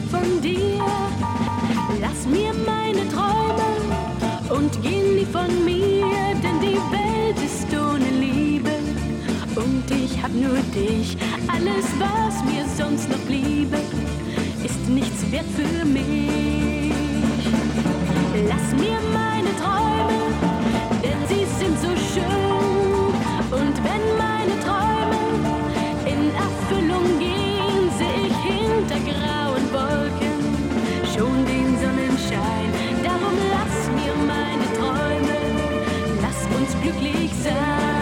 von dir. Lass mir meine Träume und geh nie von mir, denn die Welt ist ohne Liebe und ich hab nur dich. Alles, was mir sonst noch bliebe, ist nichts wert für mich. Lass mir meine Träume, denn sie sind so schön. Und wenn meine Träume in Erfüllung gehen, seh ich hinter grauen Wolken schon den Sonnenschein. Darum lass mir meine Träume, lass uns glücklich sein.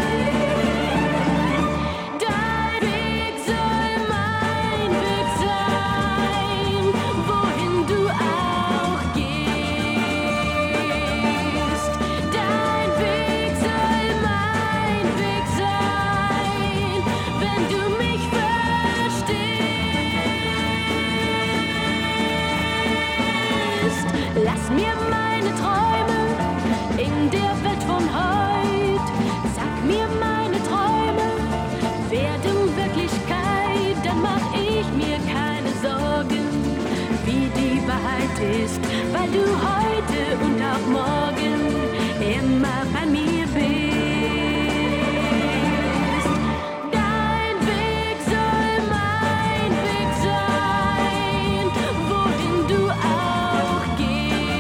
Lass mir meine Träume in der Welt von heut. Sag mir, meine Träume werden Wirklichkeit. Dann mach ich mir keine Sorgen, wie die Wahrheit ist, weil du heute und auch morgen immer bei mir bist. Dein Weg soll mein Weg sein, wohin du auch gehst.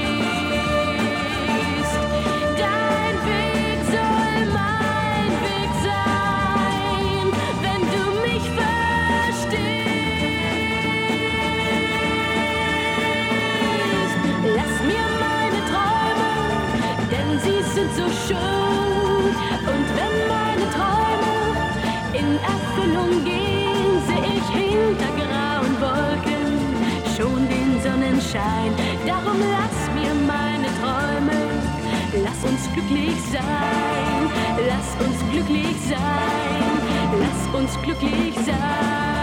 So schön. Und wenn meine Träume in Erfüllung gehen, seh ich hinter grauen Wolken schon den Sonnenschein. Darum lass mir meine Träume, lass uns glücklich sein, lass uns glücklich sein, lass uns glücklich sein.